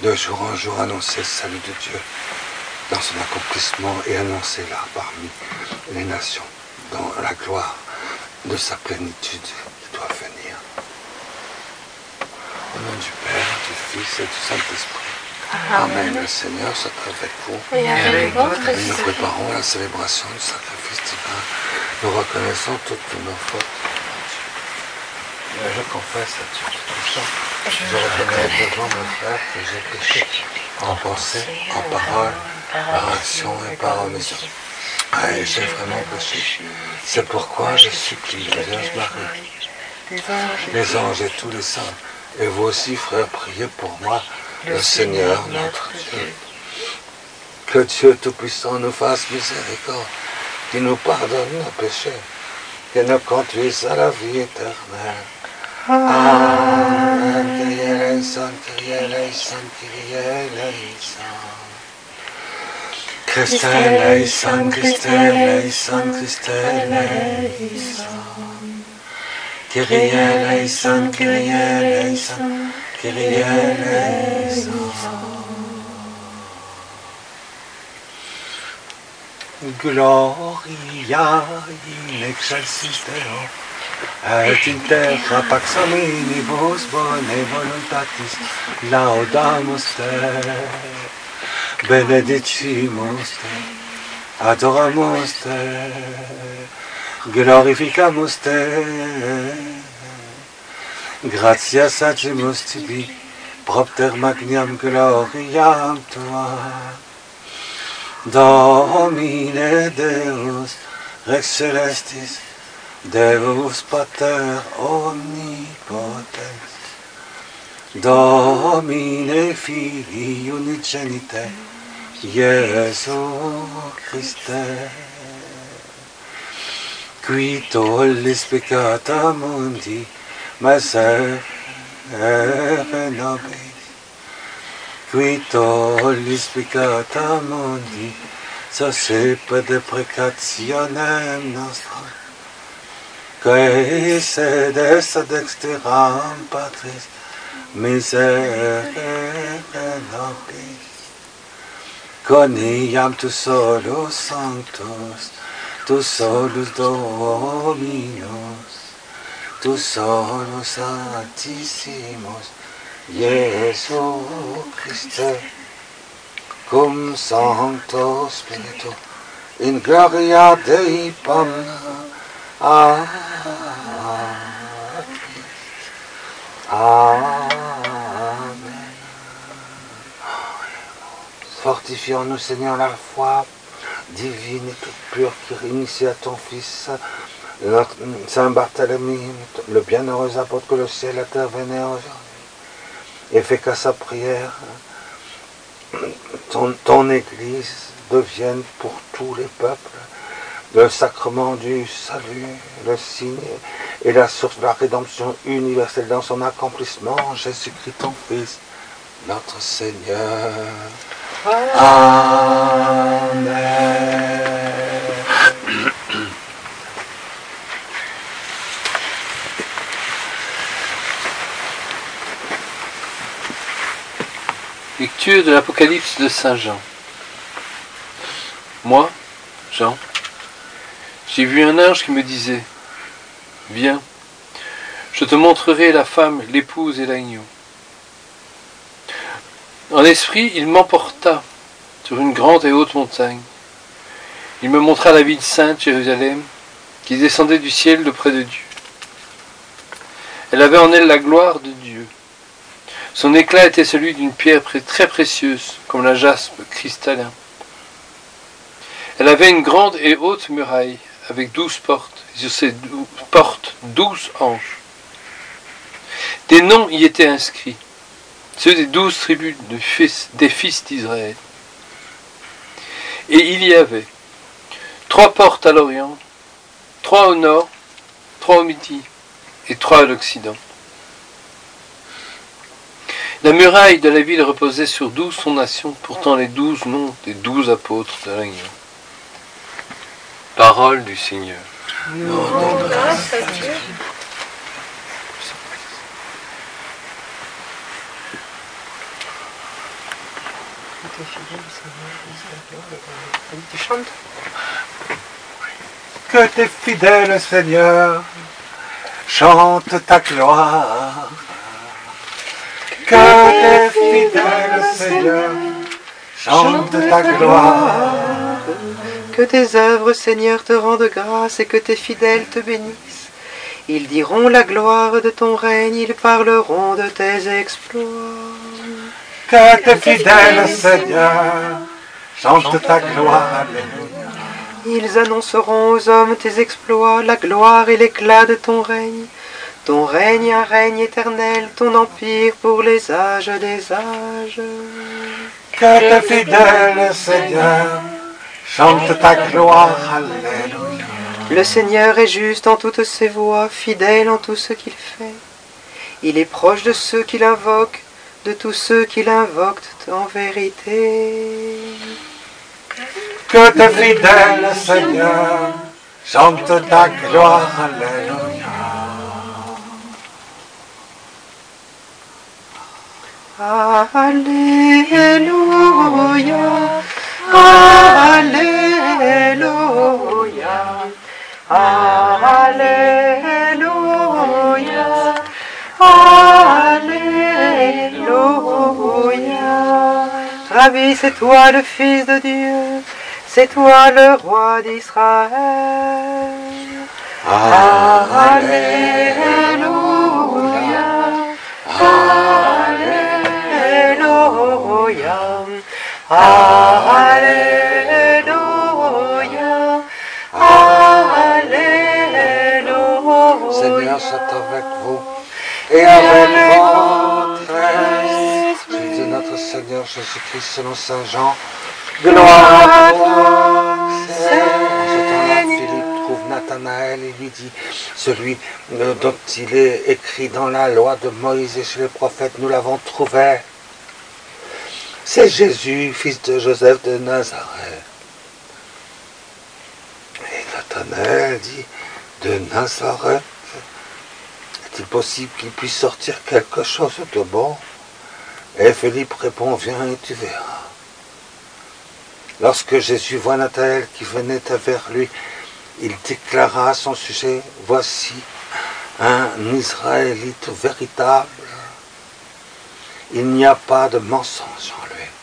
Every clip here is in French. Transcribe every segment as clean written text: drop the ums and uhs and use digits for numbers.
de jour en jour annoncer le salut de Dieu dans son accomplissement et annoncer là parmi les nations dans la gloire de sa plénitude qui doit venir. Au nom du Père, du Fils et du Saint-Esprit. Amen. Le Seigneur soit avec vous. Et avec votre Et nous esprit. préparons la célébration du sacrifice divin. Nous reconnaissons toutes nos fautes. Je confesse à Dieu tout ça. Je reconnais devant mon frère que j'ai péché en pensée, en parole, par action et par omission. Et j'ai vraiment péché. C'est pourquoi je supplie la Vierge Marie, les anges et tous les saints, et vous aussi, frères, priez pour moi, le Seigneur notre Dieu. Que Dieu Tout-Puissant nous fasse miséricorde, qu'il nous pardonne nos péchés, qu'il nous conduise à la vie éternelle. Amen. Kyrie eleison, Kyrie eleison, Kyrie eleison. Christe eleison, Christe eleison, Christe eleison. Kyrie eleison, Kyrie eleison, Kyrie eleison. Gloria in excelsis Deo, et in terra pax hominibus bonae voluntatis laudamus Te, benedicimus Te, adoramus Te, glorificamus Te, gratias agimus Tibi, propter magnam gloriam Tua. Domine Deus, Rex Celestis, Deus Pater Omnipotens, Domine Filii Unigenite, Iesu Christe, qui tollis peccata mundi, miserere nobis, qui tollis peccata mundi, suscipe deprecationem nostrum, que sedes ad exteram Patris, miserere nobis. Coniam tu solus sanctus, tu solus Dominus, tu solus Altissimus, Iesu Christe, cum Sancto Spiritu, in gloria Dei Pomna. Amen. Fortifions-nous, Seigneur, la foi divine et toute pure qui réunissait à ton Fils, notre Saint Barthélemy, le bienheureux apôtre que le ciel et la terre vénèrent aujourd'hui, et fait qu'à sa prière, ton Église devienne pour tous les peuples le sacrement du salut, le signe et la source de la rédemption universelle dans son accomplissement, Jésus-Christ ton Fils, notre Seigneur. Amen. Lecture de l'Apocalypse de Saint Jean. Moi, Jean, j'ai vu un ange qui me disait « Viens, je te montrerai la femme, l'épouse et l'agneau. » En esprit, il m'emporta sur une grande et haute montagne. Il me montra la ville sainte, Jérusalem, qui descendait du ciel de près de Dieu. Elle avait en elle la gloire de Dieu. Son éclat était celui d'une pierre très précieuse, comme la jaspe cristallin. Elle avait une grande et haute muraille, avec 12 portes, et sur ces portes 12 anges. Des noms y étaient inscrits, ceux des 12 tribus des fils d'Israël. Et il y avait 3 portes à l'Orient, 3 au nord, 3 au midi, et 3 à l'Occident. La muraille de la ville reposait sur 12 fondations, portant les 12 noms des 12 apôtres de l'agneau. Parole du Seigneur. Nous rendons grâce à Dieu. Tu chantes? Que tes fidèles, Seigneur, chantent ta gloire. Que tes fidèles, Seigneur, chantent ta gloire. Que tes œuvres, Seigneur, te rendent grâce et que tes fidèles te bénissent. Ils diront la gloire de ton règne, ils parleront de tes exploits. Que tes fidèles, Seigneur, chantent ta gloire. Alléluia. Ils annonceront aux hommes tes exploits, la gloire et l'éclat de ton règne. Ton règne, un règne éternel, ton empire pour les âges des âges. Que tes fidèles, Seigneur, chantent ta gloire. Alléluia. Le Seigneur est juste en toutes ses voies, fidèle en tout ce qu'il fait. Il est proche de ceux qui l'invoquent, de tous ceux qui l'invoquent en vérité. Que tes fidèles, Seigneur, chantent ta gloire. Alléluia. Alléluia, Alléluia, Alléluia, Alléluia. Rabbi, c'est toi le Fils de Dieu, c'est toi le roi d'Israël. Alléluia, Alléluia, Alléluia, Alléluia. Seigneur, soit avec vous et avec votre esprit de notre Seigneur Jésus-Christ selon Saint Jean. Gloire à toi, En ce temps-là, Philippe trouve Nathanaël et lui dit, celui dont il est écrit dans la loi de Moïse et chez les prophètes, nous l'avons trouvé. C'est Jésus, fils de Joseph de Nazareth. Et Nathanaël dit, de Nazareth, est-il possible qu'il puisse sortir quelque chose de bon? Et Philippe répond, viens et tu verras. Lorsque Jésus voit Nathanaël qui venait vers lui, il déclara à son sujet, voici un Israélite véritable. Il n'y a pas de mensonge en lui.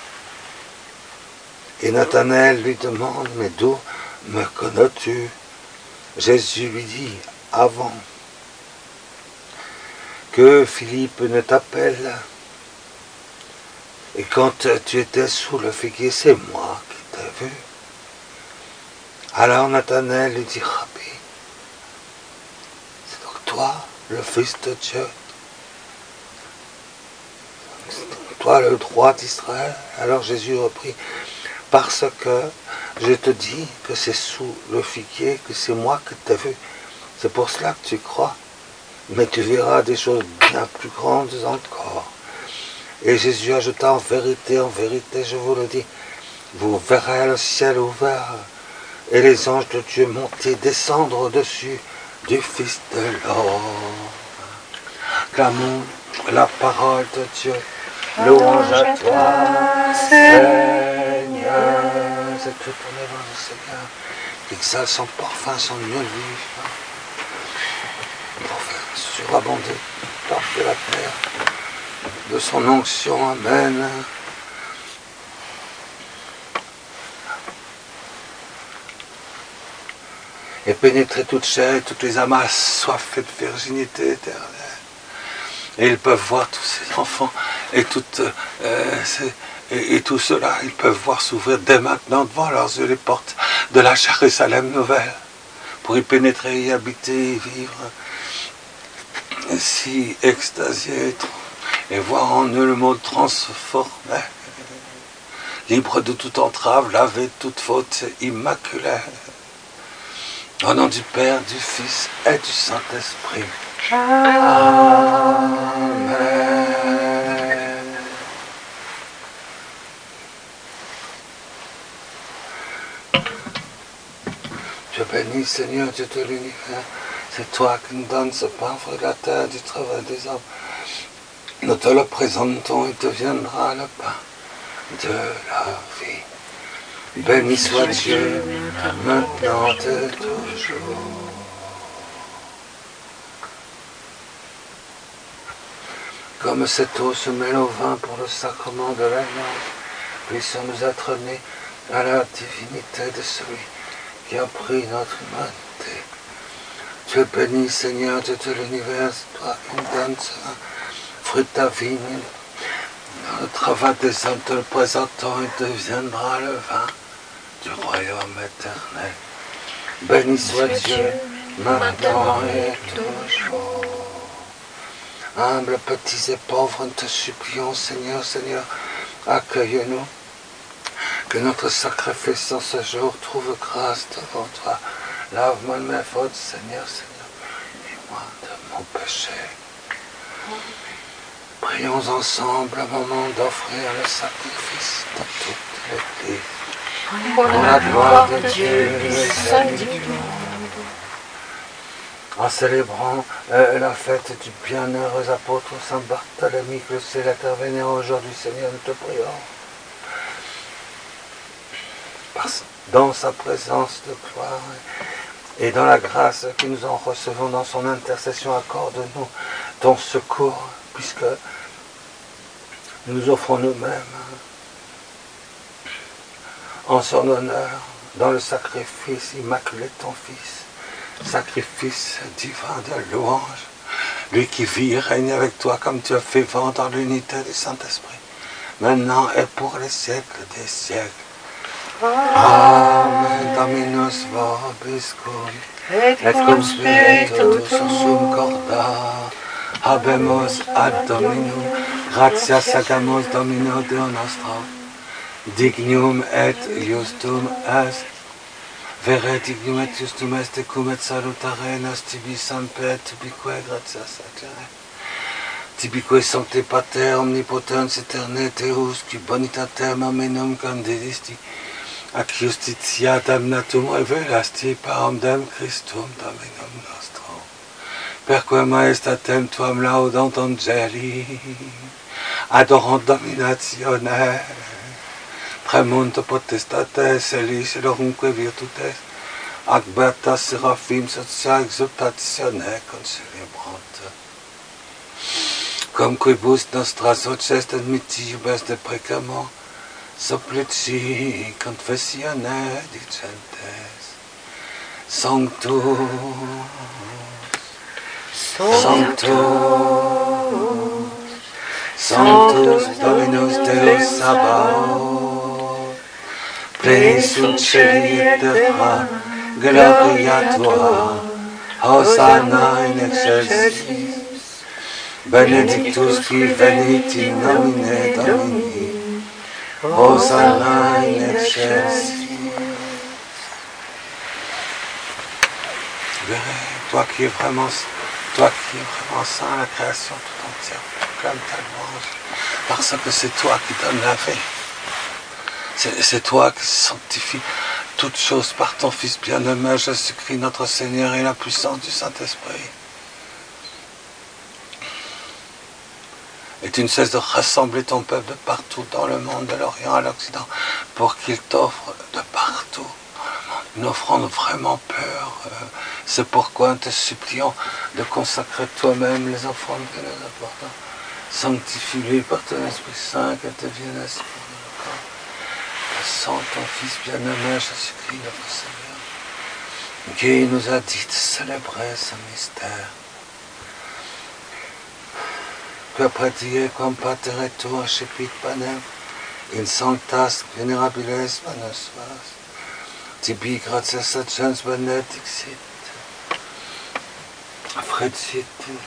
Et Nathanaël lui demande, mais d'où me connais-tu? Jésus lui dit, avant que Philippe ne t'appelle, et quand tu étais sous le figuier, c'est moi qui t'ai vu. Alors Nathanaël lui dit, Rabbi, c'est donc toi, le Fils de Dieu, c'est donc toi le roi d'Israël. Alors Jésus reprit, parce que je te dis que c'est sous le figuier, que c'est moi qui t'ai vu. C'est pour cela que tu crois. Mais tu verras des choses bien plus grandes encore. Et Jésus ajouta, en vérité, je vous le dis, vous verrez le ciel ouvert et les anges de Dieu monter, descendre au-dessus du Fils de l'homme. Clamons la parole de Dieu. Louange à toi, Seigneur. C'est tout ton œuvre, Seigneur, qui exhale son parfum, son huile vive, pour faire surabonder l'orbe de la terre, de son onction, amen. Et pénétrer toute chair et toutes les âmes assoiffées de virginité éternelle. Et ils peuvent voir tous ces enfants et tout cela, ils peuvent voir s'ouvrir dès maintenant devant leurs yeux les portes de la Jérusalem nouvelle, pour y pénétrer, y habiter, y vivre, si extasiés, et voir en eux le monde transformé, libre de toute entrave, lavé de toute faute, immaculé. Au nom du Père, du Fils et du Saint-Esprit. Amen. Je bénis, Seigneur, Dieu de l'univers. C'est toi qui nous donnes ce pain, fruit de la terre, du travail des hommes. Nous te le présentons, il deviendra le pain de la vie. Béni soit Dieu, maintenant et toujours. Comme cette eau se mêle au vin pour le sacrement de l'alliance, puissions-nous être nés à la divinité de celui qui a pris notre humanité. Tu es béni, Seigneur, Dieu de l'univers, toi qui nous donnes ce fruit de ta vigne. Dans le travail des hommes te le présentant, il deviendra le vin du royaume éternel. Béni soit Dieu, maintenant et toujours. Humbles, petits et pauvres, nous te supplions, Seigneur, Seigneur, accueille-nous. Que notre sacrifice en ce jour trouve grâce devant toi. Lave-moi de mes fautes, Seigneur, Seigneur, et moi de mon péché. Prions ensemble au moment d'offrir le sacrifice dans toute l'Église. Pour la gloire de Dieu et celle du monde. En célébrant la fête du bienheureux apôtre Saint Barthélemy, que le ciel est intervénère aujourd'hui, Seigneur, nous te prions. Dans sa présence de gloire et dans la grâce que nous en recevons dans son intercession, accorde-nous ton secours, puisque nous offrons nous-mêmes en son honneur dans le sacrifice immaculé de ton Fils, sacrifice divin de louange, lui qui vit et règne avec toi comme tu as fait vent dans l'unité du Saint-Esprit, maintenant et pour les siècles des siècles. Amen. Dominus vobiscum, et cum spiritu sum corda, habemus ad Dominum, gratias agamus Domino Deo nostro, dignum et justum est, vere dignum et justum est, cum et salutare nos tibi semper, tibique gratias agere. Tibique sancte Pater, omnipotens aeterne Deus, qui bonitatem amenum candidisti, ac justitia damnatum revelasti param Christum Dominum nostrum. Perque maestatem tuam laudant angeli, adorant dominatione, premunt potestates elis lorumque virtutes, ac beata seraphim socia exultatione concelebrant. Cum quibus nostras voces admittibus de precamor, supplici confessione dicentes, Sanctus, Sanctus, Sanctus Dominus Deus Sabaoth, plenius sunt celi et terra, gloria tua, Hosanna in excelsis, benedictus qui venit in nomine Domini, Hosanna in excelsis. Toi qui es vraiment saint, la création tout entière proclame ta louange, parce que c'est toi qui donnes la vie. C'est toi qui sanctifies toutes choses par ton Fils bien-aimé, Jésus-Christ notre Seigneur, et la puissance du Saint-Esprit. Et tu ne cesses de rassembler ton peuple de partout dans le monde, de l'Orient à l'Occident, pour qu'il t'offre de partout dans le monde une offrande vraiment pure. C'est pourquoi nous te supplions de consacrer toi-même les offrandes que nous apportons. Sanctifie-les par ton Esprit Saint, qu'elles deviennent ainsi pour nous le corps. Le sang de ton Fils bien-aimé, Jésus-Christ notre Seigneur, qui nous a dit de célébrer ce mystère. Que predie quam pater et tua cepit panem, in sanctas venerabiles manos tuas, tibi gratias agens benedixit, fredit,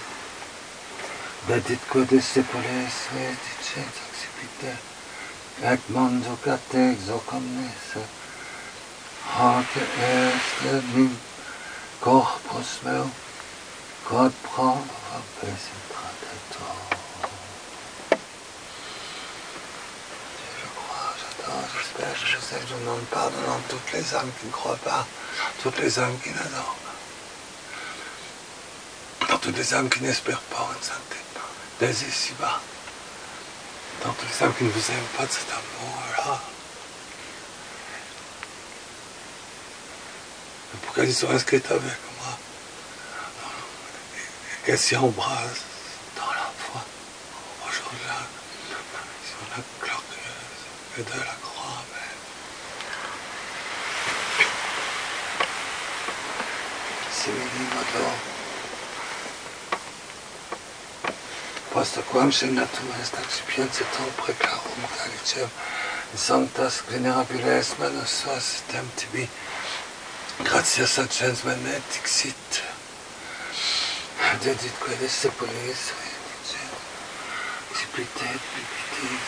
deditque discipules dicet accipite, et mondo cate exo comnes, hoc est min corpus meu, quod pro vobis intradetur. J'espère, je sais que je demande pardon dans toutes les âmes qui ne croient pas, toutes les âmes qui n'adorent pas, dans toutes les âmes qui n'espèrent pas en sainteté, dès ici-bas, dans tous les âmes qui ne vous aiment pas de cet amour-là. Pour qu'elles soient inscrites avec moi. Et qu'elles s'y embrassent dans la foi. Aujourd'hui, sur la glorieuse et de la croix. Simili Posto quam semnatum est accipiencetum preclarum calicem sanctas venerabiles manus suas tem tibi gratias agens benedixit deditque de sepulis explitet bibitis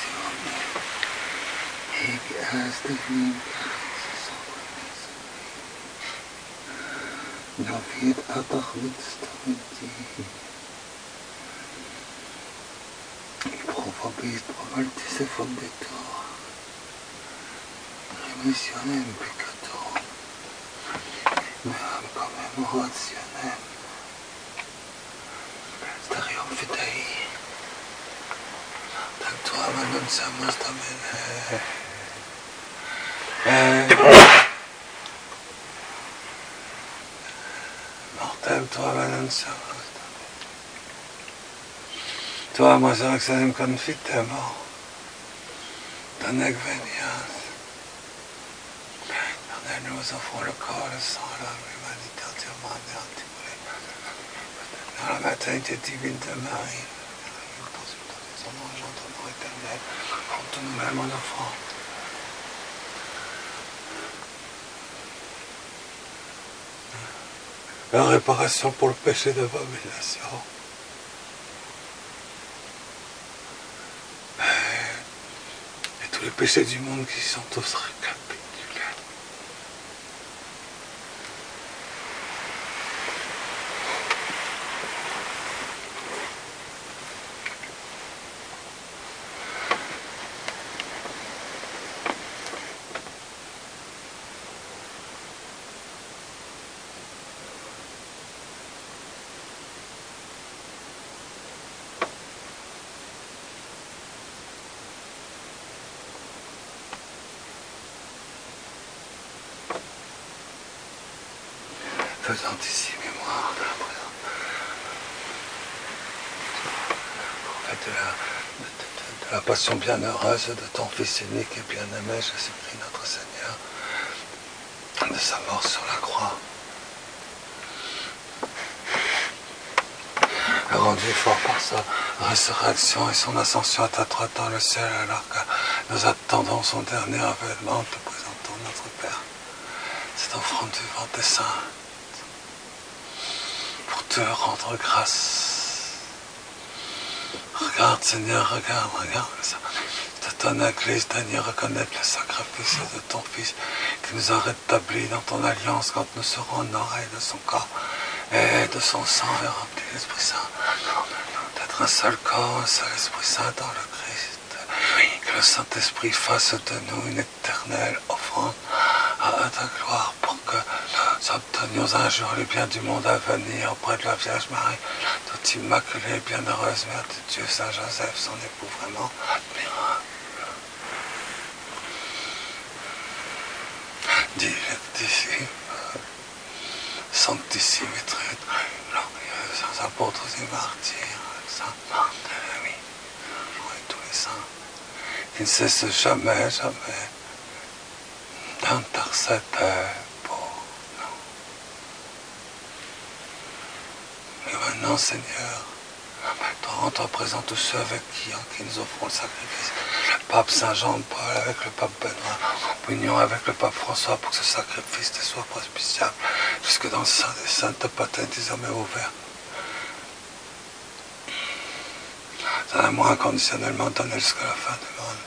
hic est nim David atachvit staviti Profabit provaltis e fondetur remissionem peccatorum meam commemorationem starium fidei tantuam annunciamus Domine mortem tuam annunciamus Toi, moi, resurrectionem confitem, donec venias. Éternel, nous offrons le corps, le sang, l'âme, l'humanité entièrement anéantie dans la maternité divine de Marie. Son engendrement éternel, contre nous-mêmes en offrant. La réparation pour le péché d'abomination. Les péchés du monde qui sont tous récapitulés. Faisant ici mémoire de la présence de la passion bienheureuse de ton Fils unique et bien-aimé Jésus-Christ notre Seigneur, de sa mort sur la croix, rendu fort par sa résurrection et son ascension à ta droite dans le ciel, alors que nous attendons son dernier avènement, te présentons notre Père, cette offrande vivante et sainte. Te rendre grâce. Regarde Seigneur, regarde de ton Église, Daigne reconnaître le sacrifice de ton Fils qui nous a rétablis dans ton alliance quand nous serons honorés de son corps et de son sang et remplis de l'Esprit Saint. D'être un seul corps, un seul Esprit Saint dans le Christ. Que le Saint-Esprit fasse de nous une éternelle offrande à ta gloire pour que nous obtenions un jour les biens du monde à venir auprès de la Vierge Marie, toute immaculée et bienheureuse Mère de Dieu, Saint Joseph, son époux vraiment admirable. Dilectissime, sanctissime et très glorieux, sans apôtres et martyrs, saint Barthélemy, et tous les saints, qui ne cessent jamais d'intercéder pour nous. Et maintenant, Seigneur, rends-toi présent tous ceux avec qui nous offrons le sacrifice. Le pape Saint Jean-Paul avec le pape Benoît, en union avec le pape François, pour que ce sacrifice te soit prospiciable jusque dans le sein des saintes patins désormais ouverts. Donne-moi inconditionnellement donné jusqu'à la fin du monde.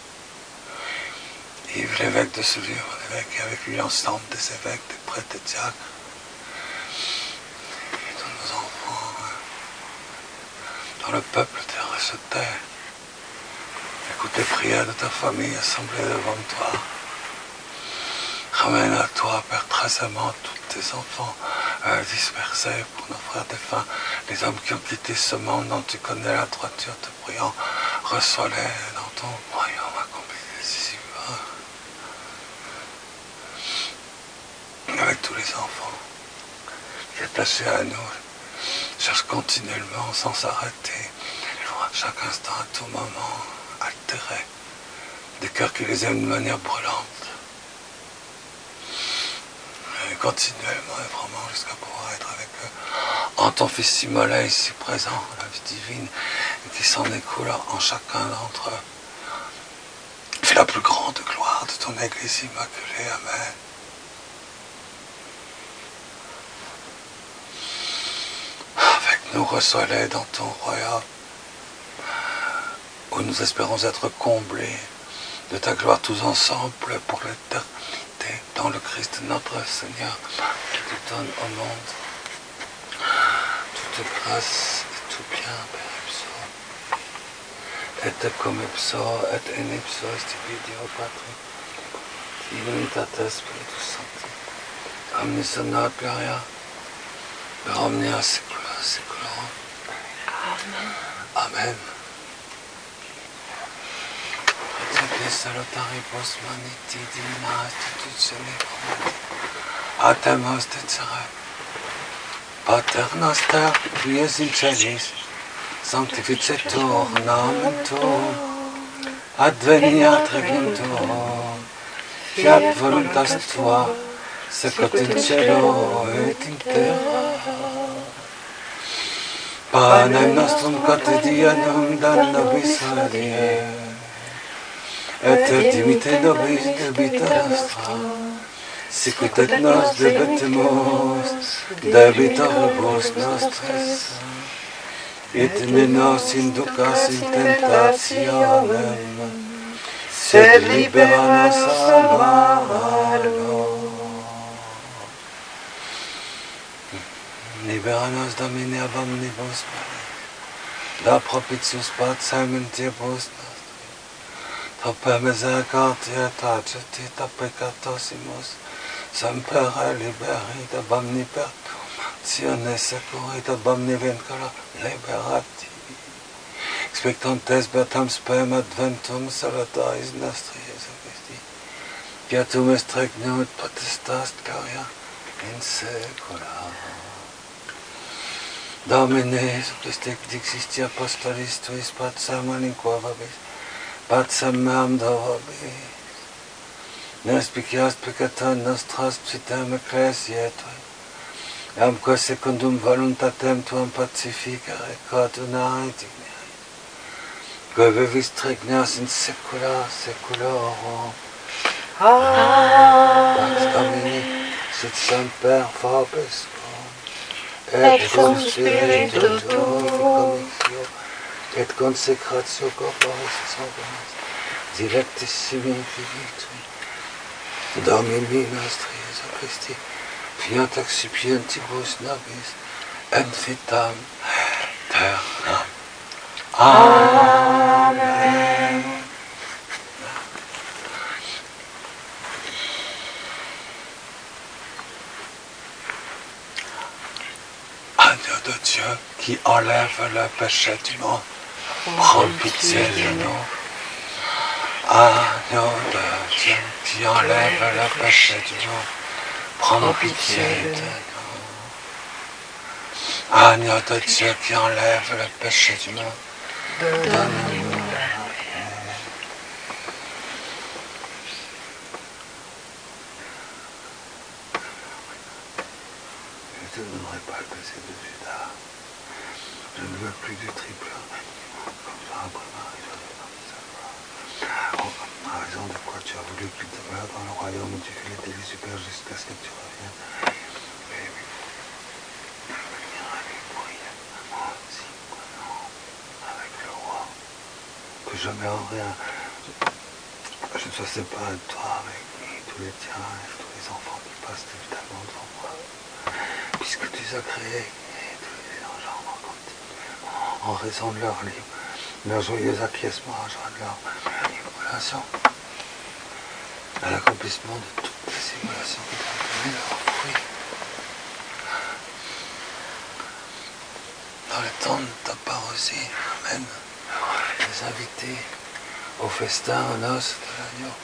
Yves, l'évêque de ce lieu, l'évêque, et avec lui l'ensemble des évêques, des prêtres, des diacres, et tous nos enfants, dans le peuple des rejetés. Écoute les prières de ta famille assemblée devant toi. Ramène à toi, Père, très aimant, tous tes enfants dispersés pour nos frères défunts, les hommes qui ont quitté ce monde dont tu connais la droiture, te priant, reçois-les dans ton royaume accompli ici-bas, avec tous les enfants qui attachés à nous, cherchent continuellement, sans s'arrêter, à chaque instant, à tout moment, altérés, des cœurs qui les aiment de manière brûlante. Et continuellement et vraiment jusqu'à pouvoir être avec eux, en ton Fils si mollet, ici présent, la vie divine, et qui s'en écoule en chacun d'entre eux. Fais la plus grande gloire de ton Église immaculée. Amen. Avec nous, reçois-les dans ton royaume, où nous espérons être comblés de ta gloire tous ensemble pour l'éternité, dans le Christ notre Seigneur, qui te donne au monde toute grâce et tout bien, Père ipso, et cum ipso, et in ipso, stipidio Patri, Divinitates Spiritus Sancti, omnis honor gloria, per omnia saecula saeculorum. Amen. Amen. Salutaribus maniti divina institutione atemos decere. Pater noster, qui es in celis, sanctificetur nomen tuum, adveniat regnum tuum, fiat voluntas tua, sicut in cielo et in terra. Panem nostrum quotidianum da nobis hodie, et dimite nobis debita nostra, sicut et nos debitemus debitoribus nostris, et ne nos inducas in tentationem, sed libera nos a malo. Libera nos Domine ab omnibus mali, da propitius pacem in diebus nostri, per misericordia taciti, ta peccatosimus, semper liberit ab omni perturbazione securit ab omni vincula liberati, expectantes beatam spem adventum salutaris nostri Iesu Christi, fiatum est regnum et potestas gloria in saecula. Domine Iesu Christe, dixisti apostolis tuis pacem malinquo vobis, pacem meam do vobis. Ne spicias peccata nostras psitem ecclesiae tui, amque secundum voluntatem tuam pacificare coordinare dignare, que vivis regnas in saecula saeculorum. Pax Domini sit semper vobiscum, et cum spiritu tuo, et consecratio corporis sanguinis, dilectissimi figitui, Domini nostri Iesu Christi, fiat excipientibus nobis, et vitam aeternam. Amen. Agneau de Dieu qui enlève le péché du monde, prends pitié de nous. Agneau de Dieu qui enlève le péché du monde, prends pitié de nous. Agneau de Dieu qui enlève le péché du monde, donne-nous la paix. Je ne donnerai pas le péché de Judas. Je ne veux plus du triple. Comme ça, après ma raison, ma raison de quoi tu as voulu qu'il demeure dans le royaume où tu fais les délits super jusqu'à ce que tu reviennes. Mais oui, venir avec bruyamment, si, non, avec le roi, que jamais en rien, je ne sois séparé de toi avec tous les tiens et tous les enfants qui passent évidemment devant moi. Puisque tu les as créés et tu les engendres en raison de leur joyeux acquiescement, de leur simulation, à l'accomplissement de toutes les simulations qui doivent donner leurs fruits. Dans le temps de ta parousie, Amen, les invités au festin, aux noces de l'agneau.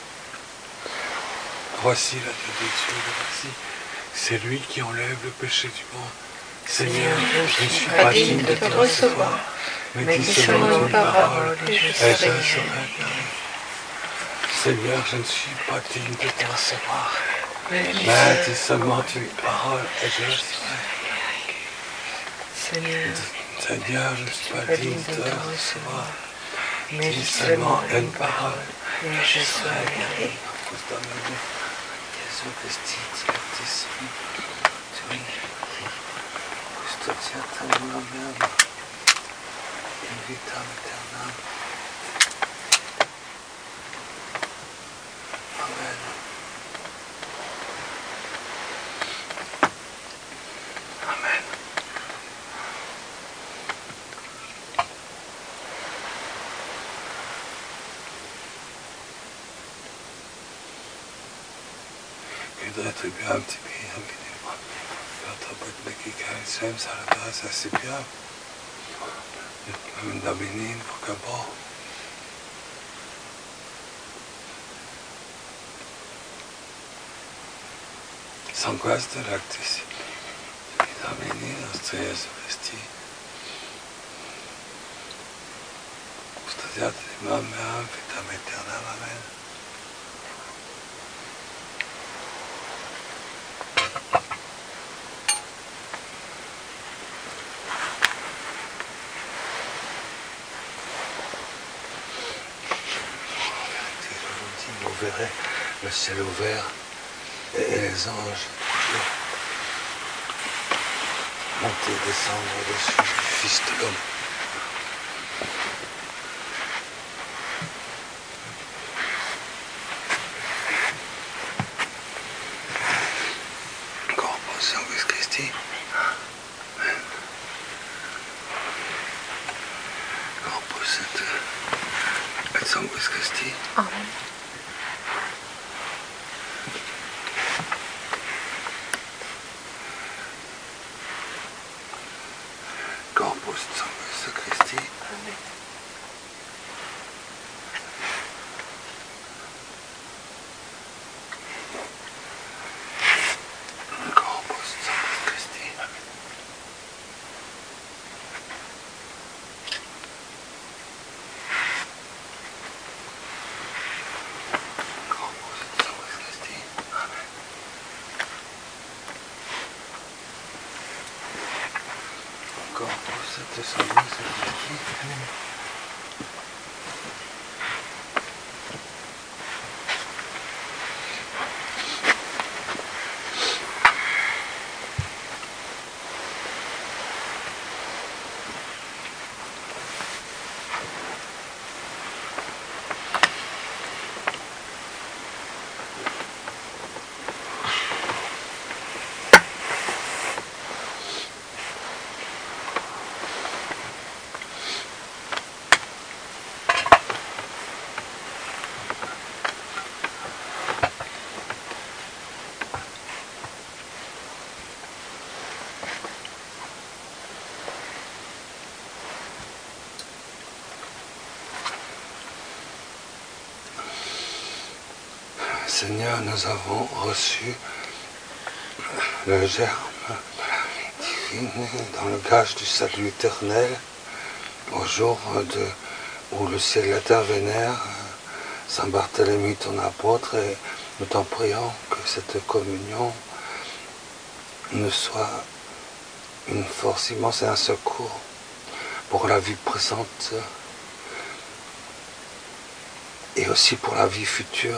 Voici la tête de Dieu, voici. C'est lui qui enlève le péché du monde. Seigneur, je ne suis pas digne de te recevoir, mais dis seulement une parole et je serai guéri. Seigneur, je ne suis pas digne de te recevoir, mais dis seulement une parole et je serai. Seigneur, je ne suis pas digne de te recevoir, mais dis seulement une parole et je serai guéri. Gesù Christi, Sanctissimo, Tui, custodiatem meam, in vitam aeternam. Amen. Amen. Je voudrais attribuer un petit peu Sem Saladas Asipia Dominin Vocabo Sanguas de Lactis Dominin Ostreas Christi Custodiat Imam Meam Vitam Aeternam. Amen. Vous verrez le ciel ouvert et les anges monter et descendre au-dessus du Fils de l'homme. Corpus Sanguis Christi. Amen. Corpus et Sanguis Christi. Amen. Corpus Sanguis Christi. Amen. Corpus Sanguis Christi. Corpus Sanguis Christi. Amen. Corpus et Sanguis Christi. Amen. Seigneur, nous avons reçu le germe divin dans le gage du salut éternel au jour où le ciel et la terre vénèrent Saint Barthélemy, ton apôtre, et nous t'en prions que cette communion nous soit une force immense et un secours pour la vie présente et aussi pour la vie future.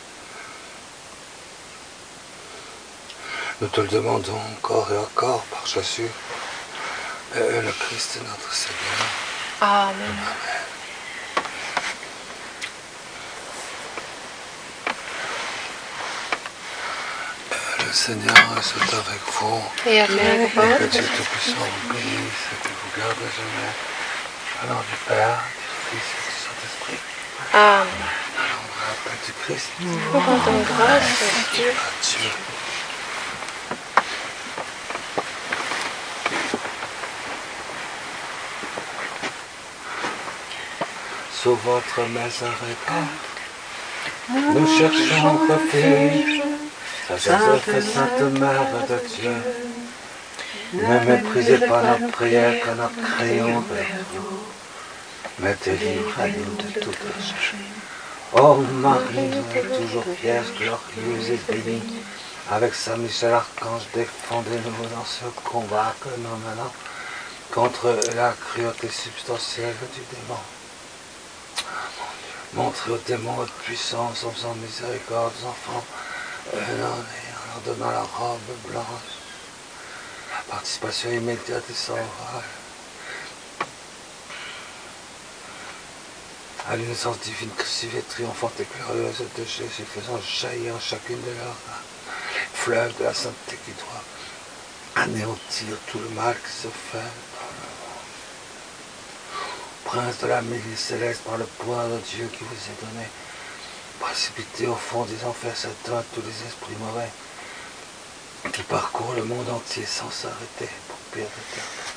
Nous te le demandons encore et encore par Jésus, le Christ notre Seigneur. Amen. Amen. Le Seigneur soit avec vous. Et avec Que vous. Dieu Tout-Puissant vous bénisse et que vous garde à jamais. Au nom du Père, du Fils et du Saint-Esprit. Amen. Au nom de la Père du Christ. Nous rendons grâce à Dieu. À Dieu. sous votre miséricorde. Nous cherchons refuge, Sainte Mère de Dieu. Ne méprisez pas nos prières que nous crions vers vous, mais délivrez-nous de tout péché. Ô Marie, toujours pièce glorieuse et bénie, avec Saint Michel Archange, défendez-nous dans ce combat que nous menons contre la cruauté substantielle du démon. Montrez aux démons votre puissance en faisant miséricorde aux enfants, en leur donnant la robe blanche, la participation immédiate et sans râle à l'innocence divine, crucifiée, triomphante et glorieuse de Jésus, faisant jaillir en chacune de leurs âmes les fleuves de la sainteté qui doivent anéantir tout le mal qui se fait dans le monde. Prince de la milice céleste, par le pouvoir de Dieu qui vous est donné, précipitez au fond des enfers Satan tous les esprits mauvais qui parcourent le monde entier sans s'arrêter pour perdre éternellement.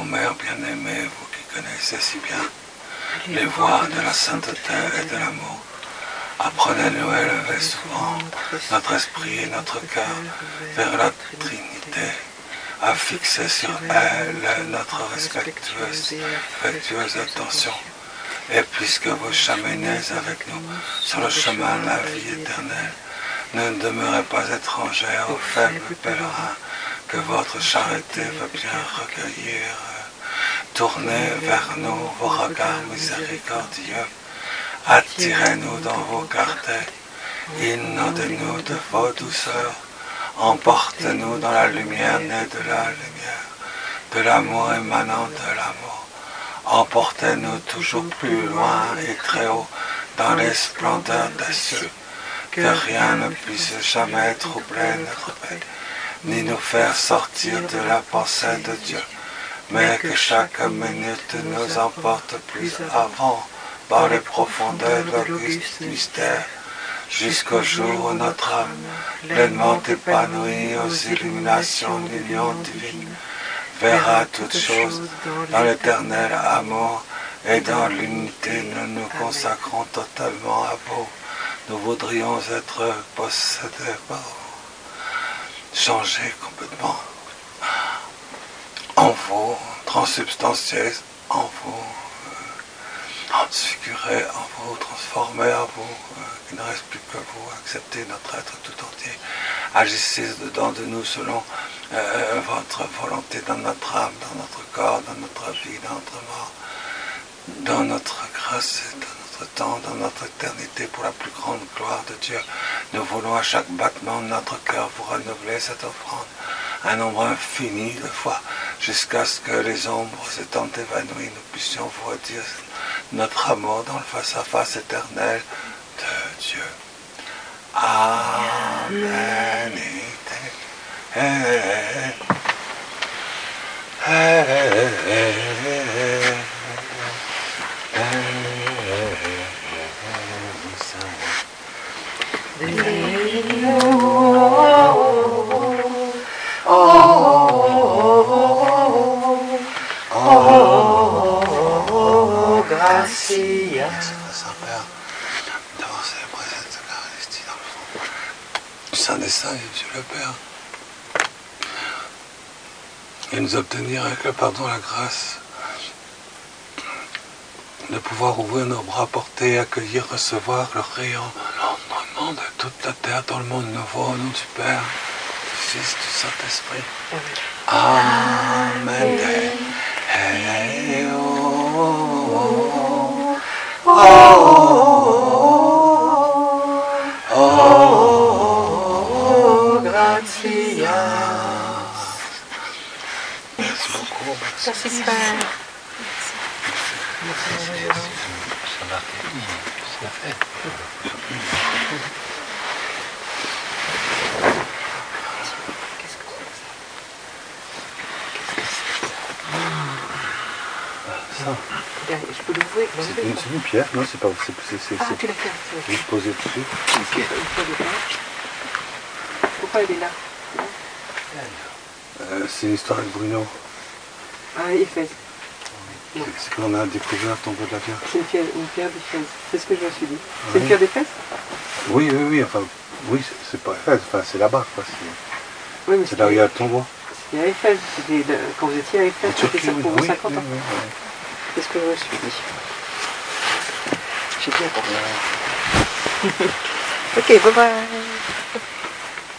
Mère bien-aimée, vous qui connaissez si bien les voies de la sainteté et de l'amour, apprenez-nous à élever souvent notre esprit et notre cœur vers la Trinité, à fixer sur elle notre respectueuse attention. Et puisque vous cheminez avec nous sur le chemin de la vie éternelle, ne demeurez pas étrangers aux faibles pèlerins que votre charité veut bien recueillir. Tournez vers nous vos regards miséricordieux, attirez-nous dans vos quartiers, inondez-nous de vos douceurs, emportez-nous dans la lumière née de la lumière, de l'amour émanant de l'amour. Emportez-nous toujours plus loin et très haut dans les splendeurs des cieux, que rien ne puisse jamais troubler notre paix, ni nous faire sortir de la pensée de Dieu, mais que chaque minute nous emporte plus avant dans les profondeurs de l'auguste mystère, jusqu'au jour où notre âme, pleinement épanouie aux illuminations de l'union divine, verra toutes choses dans l'éternel amour, et dans l'unité nous nous consacrons totalement à vous. Nous voudrions être possédés par vous, changer complètement en vous, transubstantiés en vous, transfigurés en vous, transformés en vous, qu'il ne reste plus que vous, acceptez notre être tout entier, agissez dedans de nous selon votre volonté dans notre âme, dans notre corps, dans notre vie, dans notre mort, dans notre grâce et dans notre temps, dans notre éternité, pour la plus grande gloire de Dieu. Nous voulons à chaque battement de notre cœur vous renouveler cette offrande, un nombre infini de fois, jusqu'à ce que les ombres étant évanouies, nous puissions vous redire notre amour dans le face-à-face éternel de Dieu. Amen. Gracia. Saint-Père, d'avoir célébré cette Eucharistie dans le fond du Saint des Saints et Dieu le Père, et nous obtenir avec le pardon la grâce de pouvoir ouvrir nos bras, porter, accueillir, recevoir le rayon, l'entraînement de toute la terre dans le monde nouveau, au nom du Père, du Fils, du Saint-Esprit. Amen. Hey, oh, oh, oh, oh, gratia. Merci beaucoup. Merci Père. Ça. Je peux l'ouvrir. C'est une pierre, non, c'est pas. Ah, tu l'as fait. Juste poser dessus. Pourquoi elle est là? C'est l'histoire avec Bruno. Ah, Éphèse. C'est qu'on a découvert le tombeau de la Vierge. C'est une pierre d'Éphèse. C'est ce que je me suis dit. C'est une pierre d'Éphèse? Oui, enfin, oui, c'est pas Éphèse, enfin, c'est là-bas, quoi. Oui, mais c'est là où il y a le tombeau. C'était à Éphèse. Quand vous étiez à Éphèse, c'était ça pour vos 50 ans. Oui. C'est ce que je me suis dit. J'ai bien compris. Ok, bye bye.